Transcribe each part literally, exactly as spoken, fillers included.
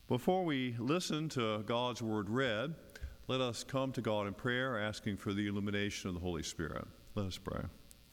Before we listen to God's Word read, let us come to God in prayer, asking for the illumination of the Holy Spirit. Let us pray.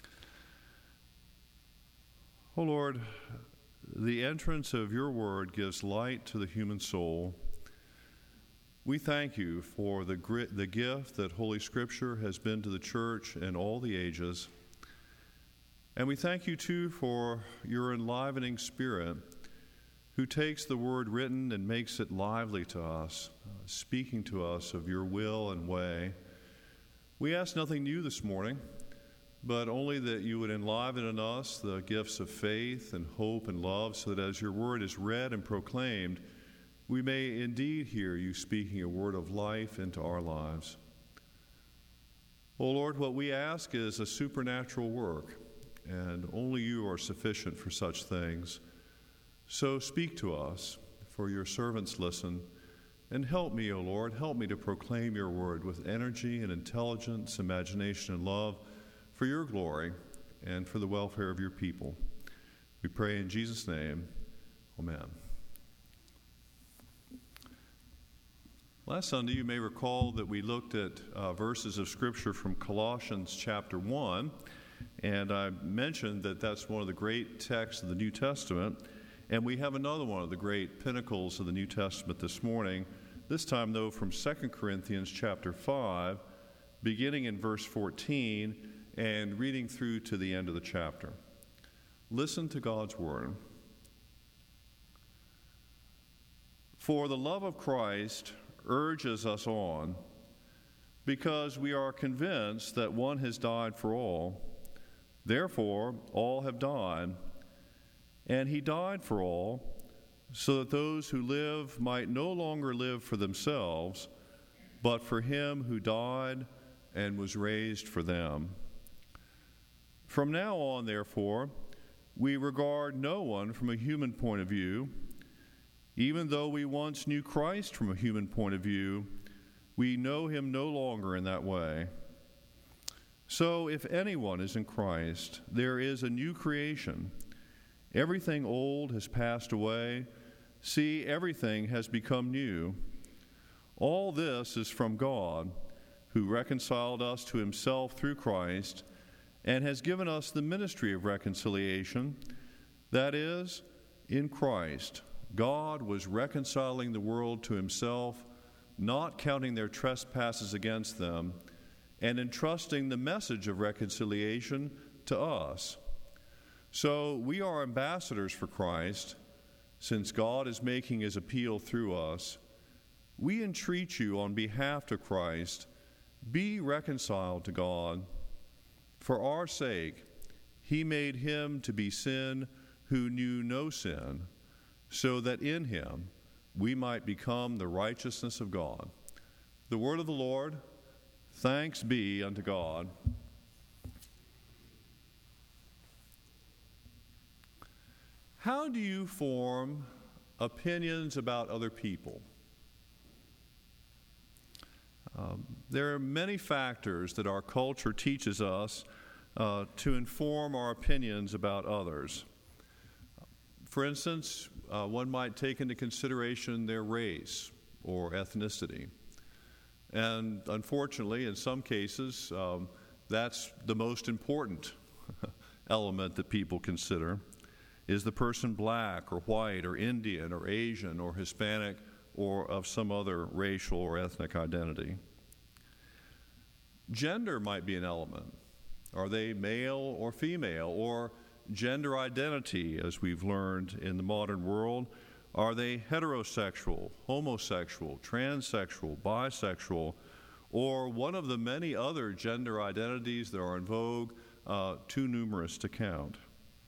O Lord, the entrance of your Word gives light to the human soul. We thank you for the, grit, the gift that Holy Scripture has been to the church in all the ages. And we thank you, too, for your enlivening Spirit, who takes the word written and makes it lively to us, uh, speaking to us of your will and way. We ask nothing new this morning, but only that you would enliven in us the gifts of faith and hope and love, so that as your word is read and proclaimed, we may indeed hear you speaking a word of life into our lives. O Lord, what we ask is a supernatural work, and only you are sufficient for such things. So speak to us, for your servants listen, and help me, O Lord, help me to proclaim your word with energy and intelligence, imagination and love, for your glory and for the welfare of your people. We pray in Jesus' name, amen. Last Sunday, you may recall that we looked at uh, verses of Scripture from Colossians chapter one, and I mentioned that that's one of the great texts of the New Testament. And we have another one of the great pinnacles of the New Testament this morning, this time, though, from Second Corinthians chapter five, beginning in verse fourteen and reading through to the end of the chapter. Listen to God's word. For the love of Christ urges us on, because we are convinced that one has died for all. Therefore, all have died. And he died for all, so that those who live might no longer live for themselves, but for him who died and was raised for them. From now on, therefore, we regard no one from a human point of view. Even though we once knew Christ from a human point of view, we know him no longer in that way. So if anyone is in Christ, there is a new creation. Everything old has passed away. See, everything has become new. All this is from God, who reconciled us to himself through Christ and has given us the ministry of reconciliation. That is, in Christ, God was reconciling the world to himself, not counting their trespasses against them, and entrusting the message of reconciliation to us. So we are ambassadors for Christ, since God is making his appeal through us. We entreat you on behalf of Christ, be reconciled to God. For our sake, he made him to be sin who knew no sin, so that in him we might become the righteousness of God. The word of the Lord. Thanks be unto God. How do you form opinions about other people? Um, there are many factors that our culture teaches us uh, to inform our opinions about others. For instance, uh, one might take into consideration their race or ethnicity. And unfortunately, in some cases, um, that's the most important element that people consider. Is the person black or white or Indian or Asian or Hispanic or of some other racial or ethnic identity? Gender might be an element. Are they male or female? Or gender identity, as we've learned in the modern world, are they heterosexual, homosexual, transsexual, bisexual, or one of the many other gender identities that are in vogue, uh, too numerous to count?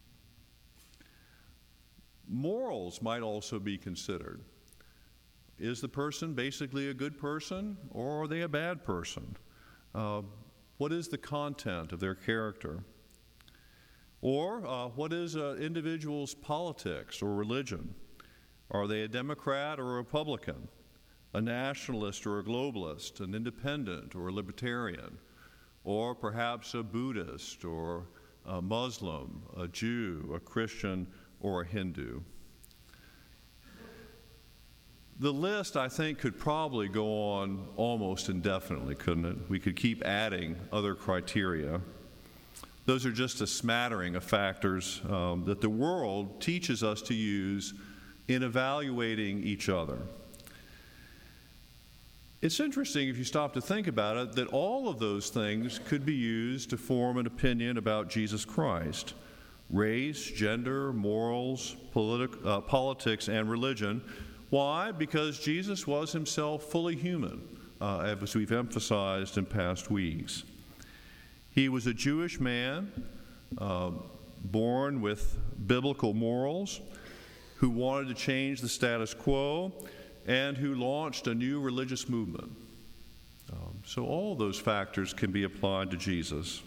Morals might also be considered. Is the person basically a good person, or are they a bad person? Uh, what is the content of their character? Or uh, what is an individual's politics or religion? Are they a Democrat or a Republican, a nationalist or a globalist, an independent or a libertarian, or perhaps a Buddhist or a Muslim, a Jew, a Christian, or a Hindu? The list, I think, could probably go on almost indefinitely, couldn't it? We could keep adding other criteria. Those are just a smattering of factors um, that the world teaches us to use in evaluating each other. It's interesting, if you stop to think about it, that all of those things could be used to form an opinion about Jesus Christ. Race, gender, morals, politi- uh, politics, and religion. Why? Because Jesus was himself fully human, uh, as we've emphasized in past weeks. He was a Jewish man, uh, born with biblical morals, who wanted to change the status quo, and who launched a new religious movement. Um, so all those factors can be applied to Jesus.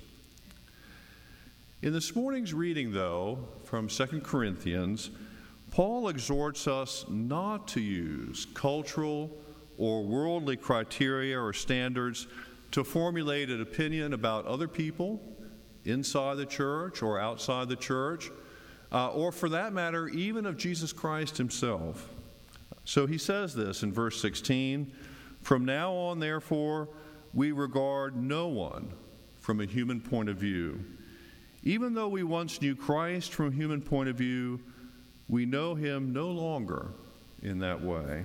In this morning's reading, though, from Second Corinthians, Paul exhorts us not to use cultural or worldly criteria or standards to formulate an opinion about other people inside the church or outside the church, uh, or for that matter, even of Jesus Christ himself. So he says this in verse sixteen, "From now on, therefore, we regard no one from a human point of view. Even though we once knew Christ from a human point of view, we know him no longer in that way."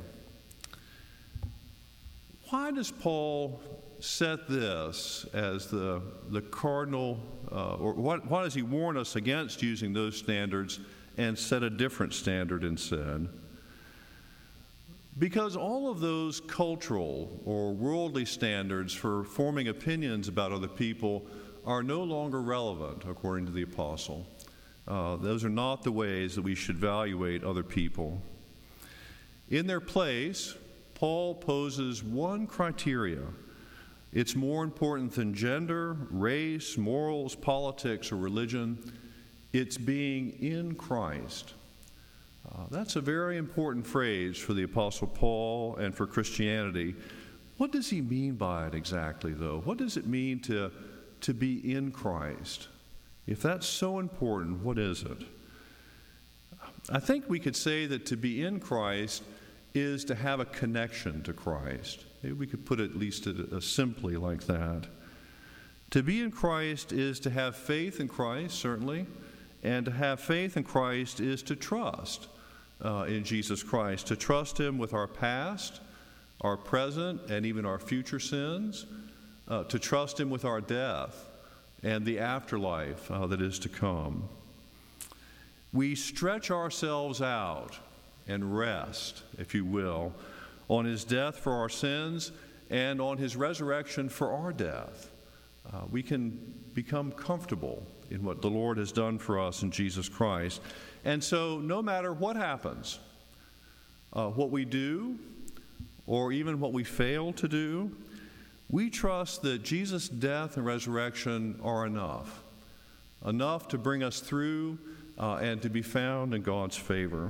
Why does Paul set this as the, the cardinal, uh, or what, why does he warn us against using those standards and set a different standard instead? Because all of those cultural or worldly standards for forming opinions about other people are no longer relevant, according to the apostle. Uh, those are not the ways that we should evaluate other people. In their place, Paul poses one criteria. It's more important than gender, race, morals, politics, or religion. It's being in Christ. Uh, that's a very important phrase for the Apostle Paul and for Christianity. What does he mean by it exactly, though? What does it mean to, to be in Christ? If that's so important, what is it? I think we could say that to be in Christ is to have a connection to Christ. Maybe we could put it at least uh, simply like that. To be in Christ is to have faith in Christ, certainly, and to have faith in Christ is to trust uh, in Jesus Christ, to trust him with our past, our present, and even our future sins, uh, to trust him with our death and the afterlife uh, that is to come. We stretch ourselves out and rest, if you will, on his death for our sins and on his resurrection for our death. Uh, we can become comfortable in what the Lord has done for us in Jesus Christ. And so no matter what happens, uh, what we do, or even what we fail to do, we trust that Jesus' death and resurrection are enough, enough to bring us through uh, and to be found in God's favor.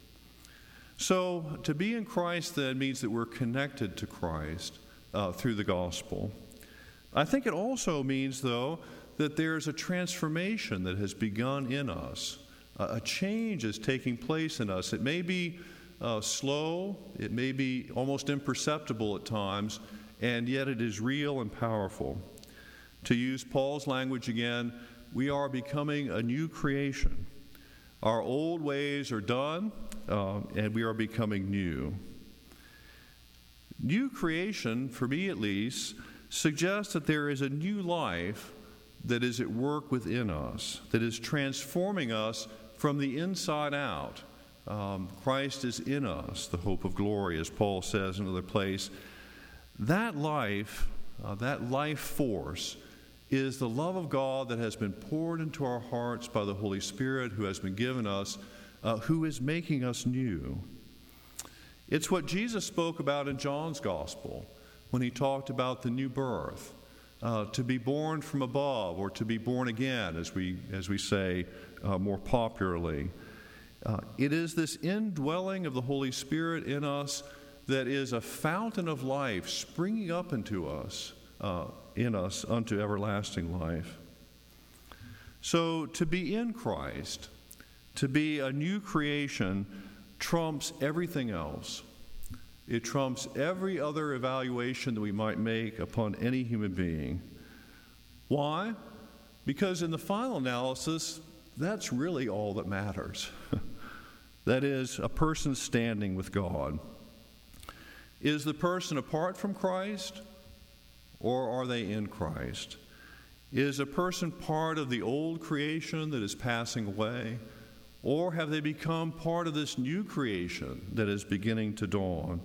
So to be in Christ then means that we're connected to Christ uh, through the gospel. I think it also means, though, that there's a transformation that has begun in us. Uh, a change is taking place in us. It may be uh, slow, it may be almost imperceptible at times, and yet it is real and powerful. To use Paul's language again, we are becoming a new creation. Our old ways are done, uh, and we are becoming new. New creation, for me at least, suggests that there is a new life that is at work within us, that is transforming us from the inside out. Um, Christ is in us, the hope of glory, as Paul says in another place. That life, uh, that life force, is the love of God that has been poured into our hearts by the Holy Spirit who has been given us, uh, who is making us new. It's what Jesus spoke about in John's Gospel when he talked about the new birth, uh, to be born from above, or to be born again, as we, as we say uh, more popularly. Uh, it is this indwelling of the Holy Spirit in us that is a fountain of life springing up into us, uh, in us unto everlasting life. So to be in Christ, to be a new creation, trumps everything else. It trumps every other evaluation that we might make upon any human being. Why? Because in the final analysis, that's really all that matters. That is, a person standing with God. Is the person apart from Christ, or are they in Christ? Is a person part of the old creation that is passing away, or have they become part of this new creation that is beginning to dawn?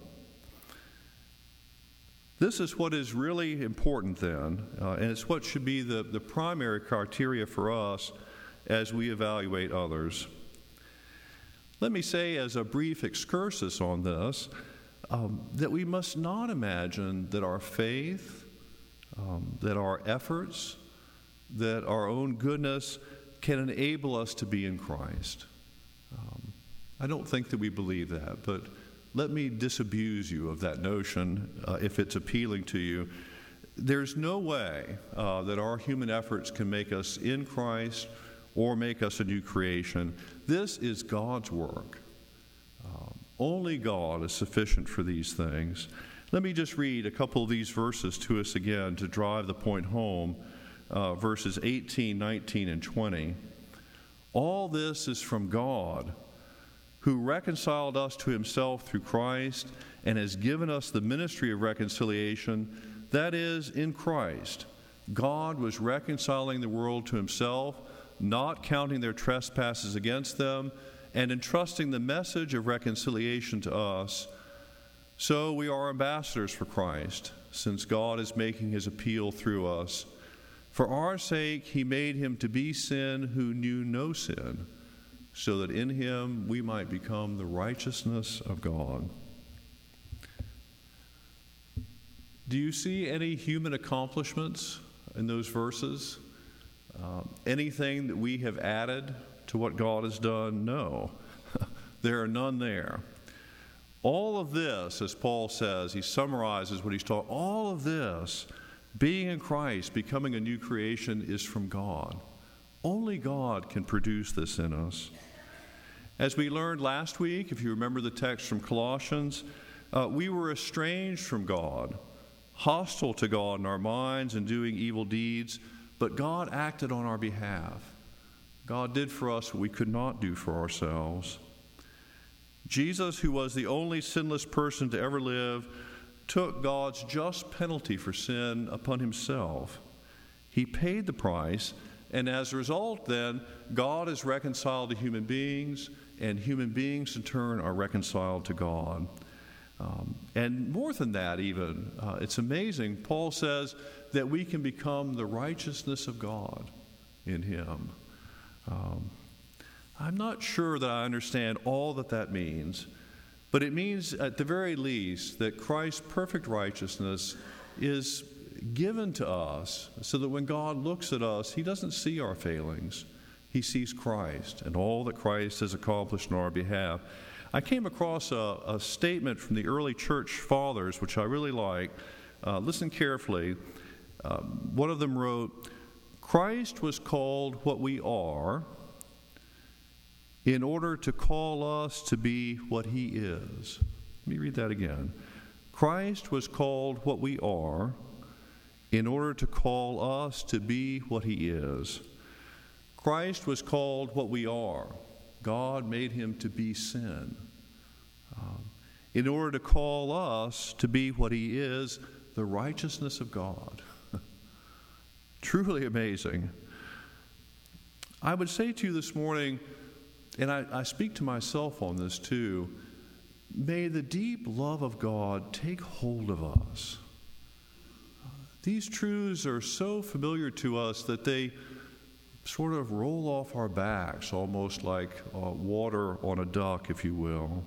This is what is really important then, uh, and it's what should be the, the primary criteria for us as we evaluate others. Let me say, as a brief excursus on this, um, that we must not imagine that our faith, um, that our efforts, that our own goodness can enable us to be in Christ. Um, I don't think that we believe that, but let me disabuse you of that notion uh, if it's appealing to you. There's no way uh, that our human efforts can make us in Christ or make us a new creation. This is God's work. Um, only God is sufficient for these things. Let me just read a couple of these verses to us again to drive the point home, uh, verses eighteen, nineteen, and twenty. All this is from God, who reconciled us to himself through Christ and has given us the ministry of reconciliation, that is, in Christ. God was reconciling the world to himself, not counting their trespasses against them, and entrusting the message of reconciliation to us. So we are ambassadors for Christ, since God is making his appeal through us. For our sake he made him to be sin who knew no sin, so that in him we might become the righteousness of God. Do you see any human accomplishments in those verses? Um, anything that we have added to what God has done? No. There are none there. All of this, as Paul says, he summarizes what he's taught, all of this, being in Christ, becoming a new creation, is from God. Only God can produce this in us. As we learned last week, if you remember the text from Colossians, uh, we were estranged from God, hostile to God in our minds and doing evil deeds, but God acted on our behalf. God did for us what we could not do for ourselves. Jesus, who was the only sinless person to ever live, took God's just penalty for sin upon himself. He paid the price, and as a result, then, God is reconciled to human beings, and human beings, in turn, are reconciled to God. Um, and more than that, even, uh, it's amazing. Paul says that we can become the righteousness of God in him. Um, I'm not sure that I understand all that that means, but it means, at the very least, that Christ's perfect righteousness is given to us so that when God looks at us, he doesn't see our failings. He sees Christ and all that Christ has accomplished on our behalf. I came across a, a statement from the early church fathers, which I really like. Uh, listen carefully. Um, one of them wrote, "Christ was called what we are in order to call us to be what he is." Let me read that again. Christ was called what we are in order to call us to be what he is. Christ was called what we are. God made him to be sin, um, in order to call us to be what he is, the righteousness of God. Truly amazing. I would say to you this morning, and I, I speak to myself on this too, may the deep love of God take hold of us. These truths are so familiar to us that they sort of roll off our backs, almost like uh, water on a duck, if you will.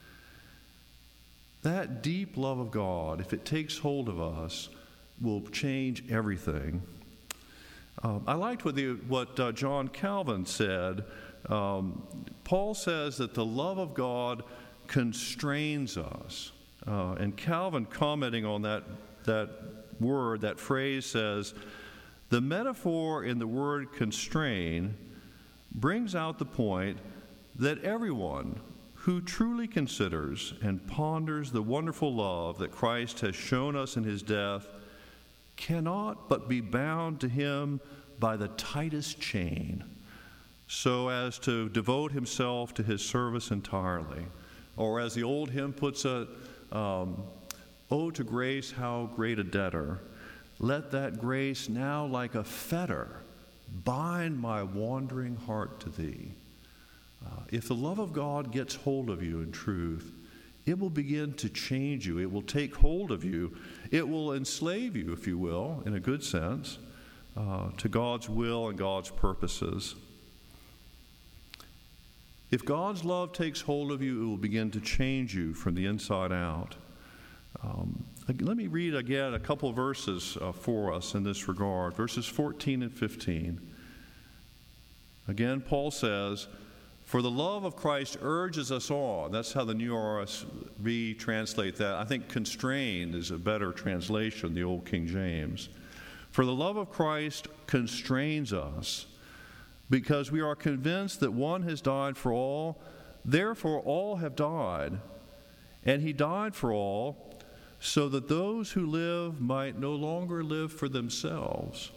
That deep love of God, if it takes hold of us, will change everything. Um, I liked what, the, what uh, John Calvin said. Um, Paul says that the love of God constrains us. Uh, and Calvin, commenting on that, that word, that phrase, says, "The metaphor in the word constrain brings out the point that everyone who truly considers and ponders the wonderful love that Christ has shown us in his death cannot but be bound to him by the tightest chain, so as to devote himself to his service entirely. Or as the old hymn puts it, um, "Oh, to grace, how great a debtor! Let that grace now like a fetter bind my wandering heart to thee." Uh, if the love of God gets hold of you in truth, it will begin to change you. It will take hold of you. It will enslave you, if you will, in a good sense, uh, to God's will and God's purposes. If God's love takes hold of you, it will begin to change you from the inside out. Um, let me read again a couple verses uh, for us in this regard, verses fourteen and fifteen. Again, Paul says, "For the love of Christ urges us on." That's how the New R S V translate that. I think "constrained" is a better translation, the old King James. "For the love of Christ constrains us, because we are convinced that one has died for all, therefore all have died. And he died for all, so that those who live might no longer live for themselves,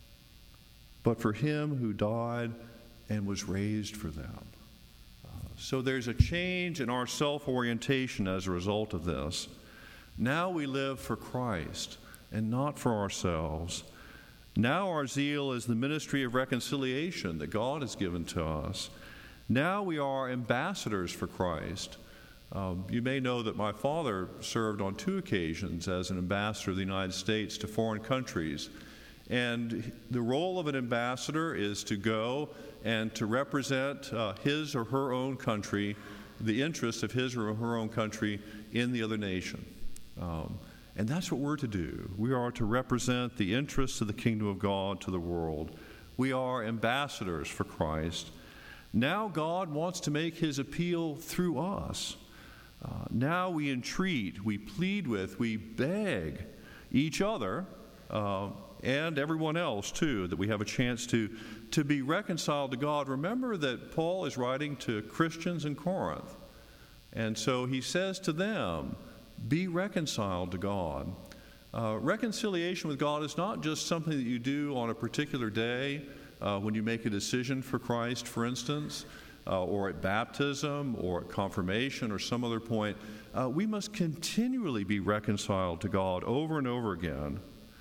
but for him who died and was raised for them." So there's a change in our self-orientation as a result of this. Now we live for Christ and not for ourselves. Now our zeal is the ministry of reconciliation that God has given to us. Now we are ambassadors for Christ. Um, you may know that my father served on two occasions as an ambassador of the United States to foreign countries. And the role of an ambassador is to go and to represent uh, his or her own country, the interests of his or her own country in the other nation. Um, and that's what we're to do. We are to represent the interests of the kingdom of God to the world. We are ambassadors for Christ. Now God wants to make his appeal through us. Uh, now we entreat, we plead with, we beg each other uh, and everyone else too, that we have a chance to, to be reconciled to God. Remember that Paul is writing to Christians in Corinth. And so he says to them, be reconciled to God. Uh, reconciliation with God is not just something that you do on a particular day uh, when you make a decision for Christ, for instance, uh, or at baptism or at confirmation or some other point. Uh, we must continually be reconciled to God over and over again.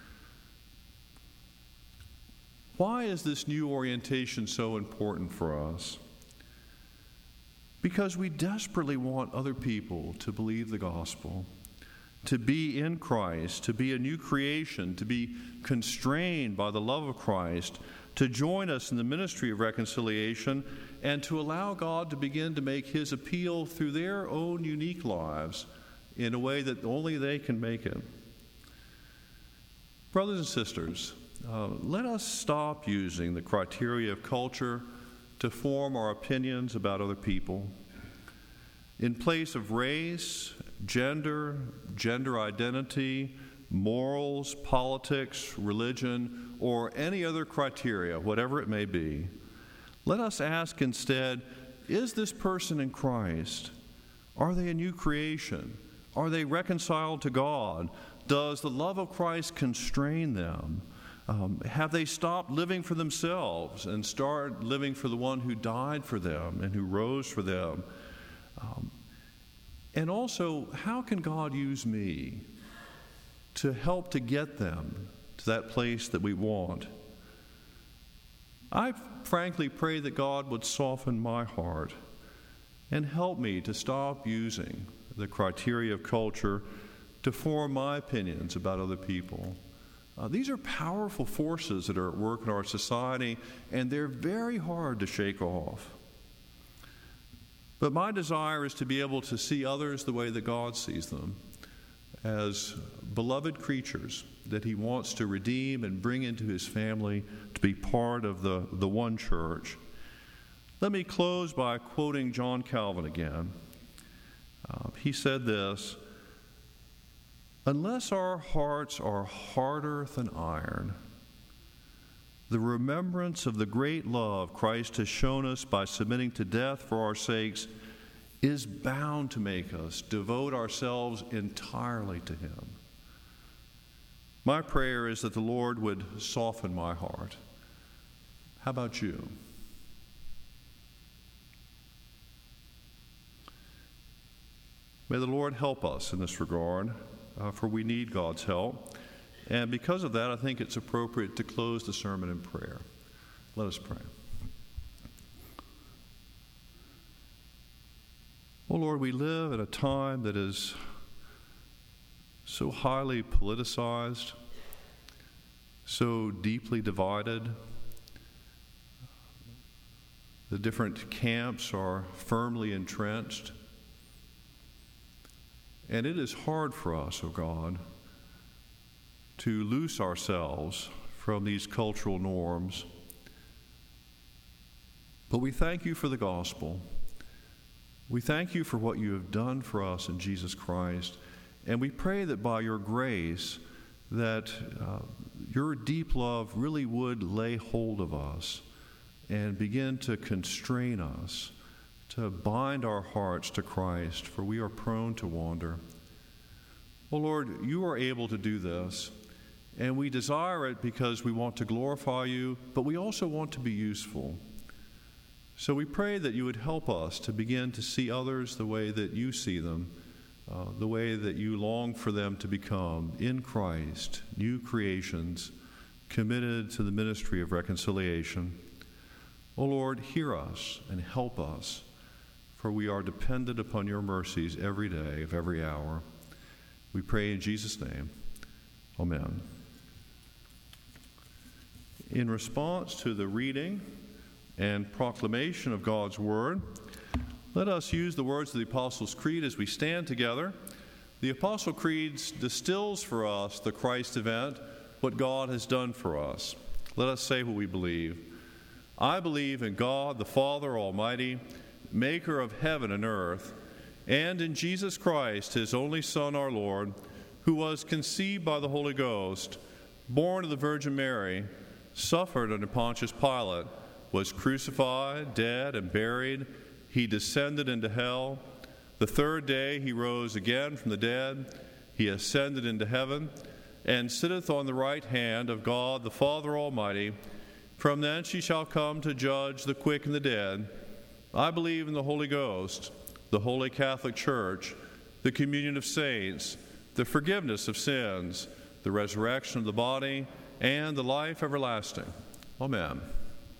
Why is this new orientation so important for us? Because we desperately want other people to believe the gospel, to be in Christ, to be a new creation, to be constrained by the love of Christ, to join us in the ministry of reconciliation, and to allow God to begin to make his appeal through their own unique lives in a way that only they can make it. Brothers and sisters, uh, let us stop using the criteria of culture to form our opinions about other people. In place of race, gender, gender identity, morals, politics, religion, or any other criteria, whatever it may be, let us ask instead, is this person in Christ? Are they a new creation? Are they reconciled to God? Does the love of Christ constrain them? Um, have they stopped living for themselves and started living for the one who died for them and who rose for them? Um, and also, how can God use me to help to get them to that place that we want? I frankly pray that God would soften my heart and help me to stop using the criteria of culture to form my opinions about other people. Uh, these are powerful forces that are at work in our society, and they're very hard to shake off. But my desire is to be able to see others the way that God sees them, as beloved creatures that he wants to redeem and bring into his family to be part of the, the one church. Let me close by quoting John Calvin again. Uh, he said this, "Unless our hearts are harder than iron, the remembrance of the great love Christ has shown us by submitting to death for our sakes is bound to make us devote ourselves entirely to him. My prayer is that the Lord would soften my heart. How about you? May the Lord help us in this regard, uh, for we need God's help. And because of that, I think it's appropriate to close the sermon in prayer. Let us pray. Oh Lord, we live in a time that is so highly politicized, so deeply divided. The different camps are firmly entrenched. And it is hard for us, oh God, to loose ourselves from these cultural norms. But we thank you for the gospel. We thank you for what you have done for us in Jesus Christ. And we pray that by your grace, that uh, your deep love really would lay hold of us and begin to constrain us, to bind our hearts to Christ, for we are prone to wander. Oh Lord, you are able to do this, and we desire it because we want to glorify you, but we also want to be useful. So we pray that you would help us to begin to see others the way that you see them, uh, the way that you long for them to become in Christ, new creations, committed to the ministry of reconciliation. O Lord, hear us and help us, for we are dependent upon your mercies every day of every hour. We pray in Jesus' name. Amen. In response to the reading and proclamation of God's word, let us use the words of the Apostles' Creed as we stand together. The Apostle Creed distills for us the Christ event, what God has done for us. Let us say what we believe. I believe in God, the Father Almighty, maker of heaven and earth, and in Jesus Christ, his only Son, our Lord, who was conceived by the Holy Ghost, born of the Virgin Mary, suffered under Pontius Pilate, was crucified, dead, and buried. He descended into hell. The third day he rose again from the dead. He ascended into heaven, and sitteth on the right hand of God the Father Almighty. From thence he shall come to judge the quick and the dead. I believe in the Holy Ghost, the Holy Catholic Church, the communion of saints, the forgiveness of sins, the resurrection of the body, and the life everlasting. Amen.